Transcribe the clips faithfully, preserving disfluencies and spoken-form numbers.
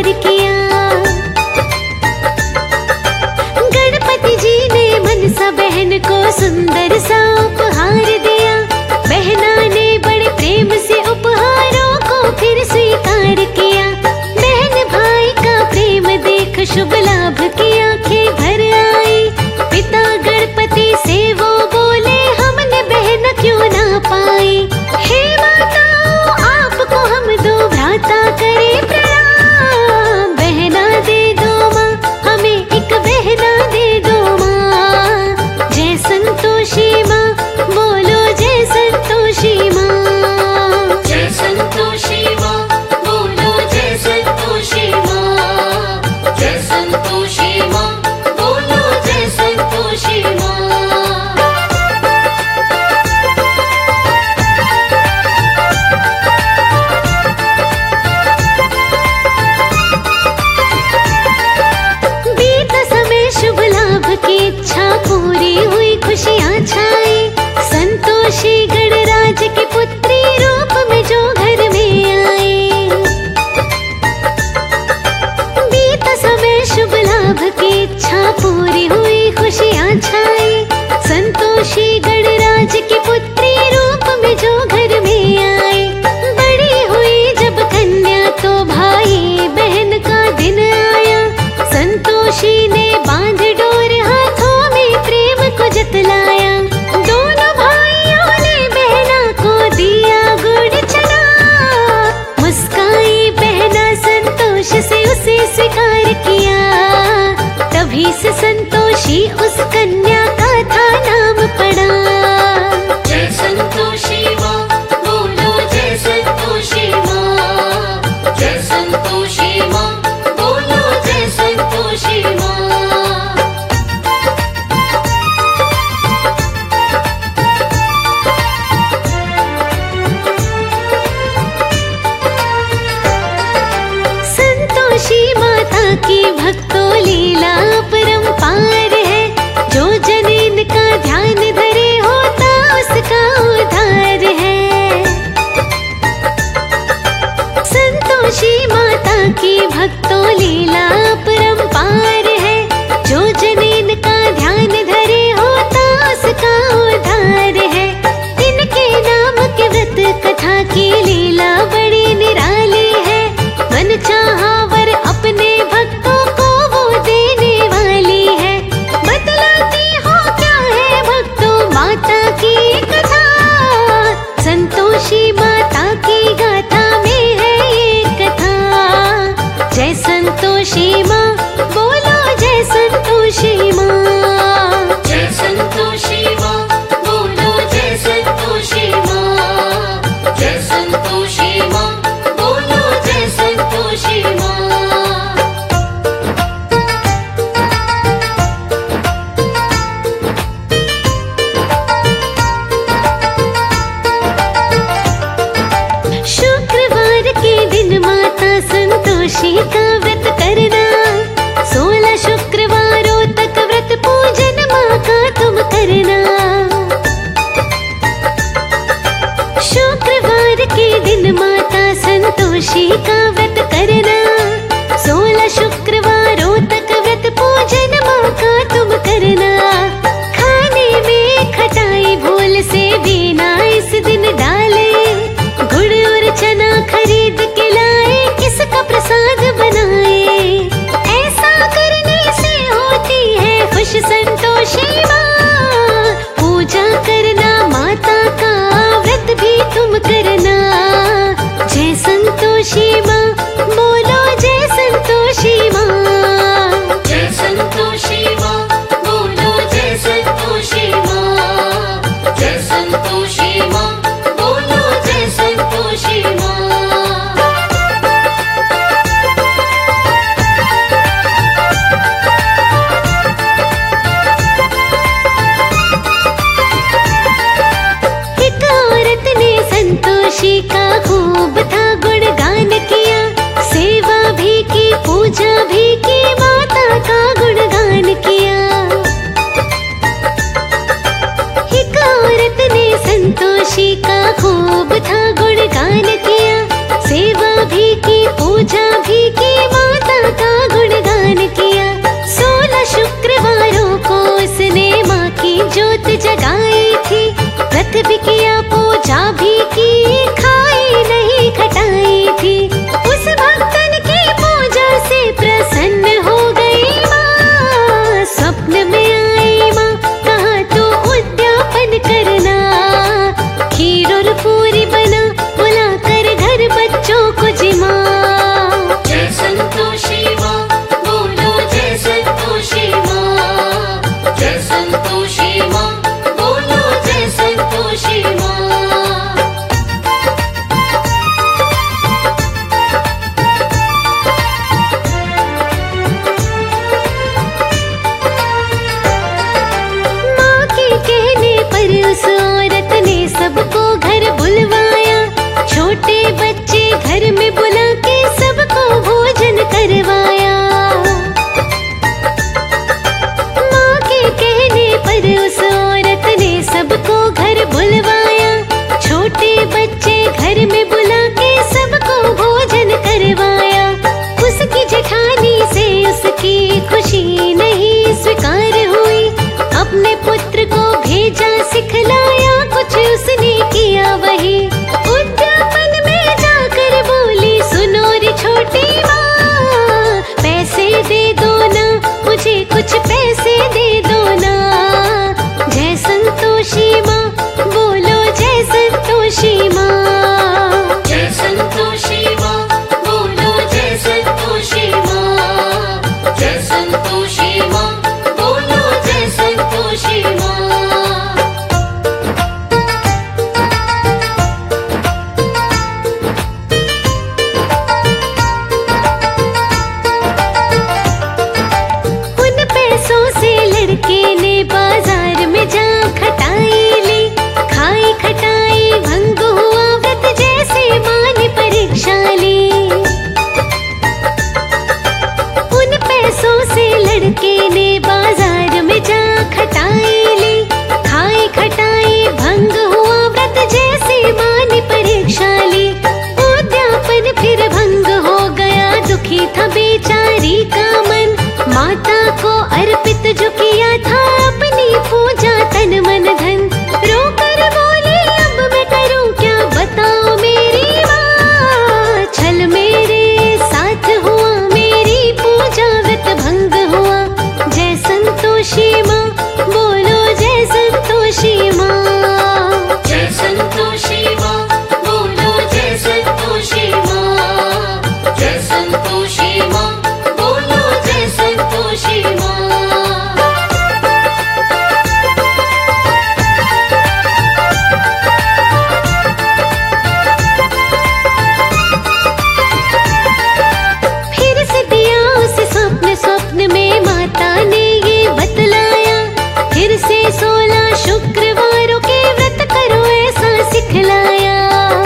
स्वीकार किया। गणपति जी ने मनसा बहन को सुंदर सा उपहार दिया। बहना ने बड़े प्रेम से उपहारों को फिर स्वीकार किया। बहन भाई का प्रेम देख शुभ लाभ की आंखें भर आई। पिता गणपति से वो बोले हमने बहन क्यों ना पाई। हे माताओं आपको हम दो भ्राता करे प्रणाम। बहना दे दो माँ हमें एक बहना दे दो माँ। जय संतोषी माँ बोलो जय संतोषी माँ। जय संतोषी माँ बोलो जय संतोषी माँ। जय संतोषी माँ बोलो जय संतोषी माँ। बीता समय शुभ लाभ की इच्छा पूरी हुई खुशियाँ छाई। संतोषी गणराज की पुत्री रूप में जो घर में आए। बीता समय शुभ लाभ की इच्छा पूरी हुई खुशियाँ छाई। संतोषी गणराज की पुत्री रूप में जो घर में आए। बड़ी हुई जब कन्या तो भाई बहन का दिन आया। संतोषी ने बांध डोर हाथों में प्रेम को जतलाया। दोनों भाइयों ने बहना को दिया गुड़ चना। मुस्काई बहना संतोष से उसे स्वीकार किया। तभी से संतोषी उस कन्या का था नाम पड़ा। जय संतोषी माँ बोलो जय संतोषी माँ। जय संतोषी माँ बोलो जय संतोषी माँ। संतोषी माता की भक्तों लीला परंपार है। जो जन इनका ध्यान धरे होता उसका उद्धार है। संतोषी माता की भक्तों लीला परंपार है। जो जन इनका ध्यान धरे होता उसका उद्धार है। इनके नाम के व्रत कथा की लीला बड़ी निराली है। मन चाहा वर अपने भक्तों को वो देने वाली है। बतलाती हो क्या है भक्तों माता की कथा। संतोषी माता की गाथा में है ये कथा। जय संतोषी माँ बोलो जय संतोषी माँ। जय संतोषी माँ बोलो जय संतोषी माँ। जय संतोषी माँ बोलो जय संतोषी माँ। शुक्रवार के दिन माता संतोषी का व्रत करना। सोलह शुक्रवारों तक व्रत पूजन माँ का तुम करना। शुक्रवार के दिन माता संतोषी का व्रत करना। सोलह शुक्रवारों तक व्रत पूजन माँ का तुम करना। खाने में खटाई भूल से भी ना इस दिन डाले। गुड़ और चना खरीद के लाए इसका प्रसाद बनाए। था बेचारी का मन, माता को अर्पित जो किया था अपनी पूजा तन मन धन। रो कर बोली अब मैं करूं क्या बताओ मेरी माँ, छल मेरे साथ हुआ मेरी पूजा व्रत भंग हुआ। जय संतोषी माँ बोलो जय संतोषी माँ, जय संतोषी माँ बोलो जय संतोषी माँ, जय संतोषी माँ बोलो जय संतोषी माँ। फिर से दिया उसे स्वप्न, स्वप्न में माता ने ये बतलाया, फिर से सोलह शुक्रवारों के व्रत करो ऐसा सिखलाया।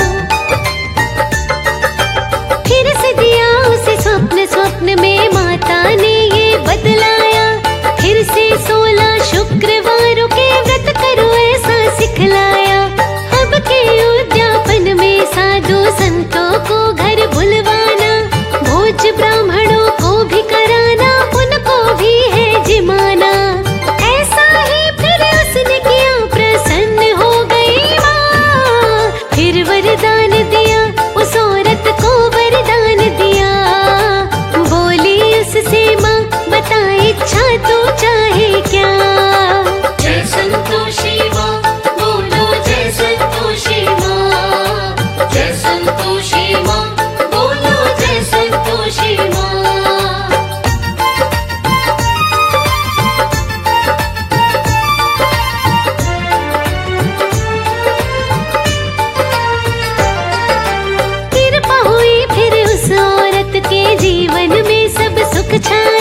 फिर से दिया उसे स्वप्न, स्वप्न में माता ने ये बतलाया, फिर से सोलह शुक्रवारों के व्रत करो ऐसा सिखलाया। अब के उद्यापन में साधु संतों को घर बुलवाना, भोज ब्राह्मणों को भी कराना, उनको भी है जिमाना। ऐसा ही फिर उसने किया, प्रसन्न हो गई माँ, फिर वरदान दिया उस औरत को वरदान दिया। बोली उससे माँ बता इच्छा तू चाहे क्या। जय संतोषी माँ बोलो जय संतोषी माँ, जय संतोषी माँ बोलो जय संतोषी माँ। कृपा हुई फिर उस औरत के जीवन में सब सुख छाया।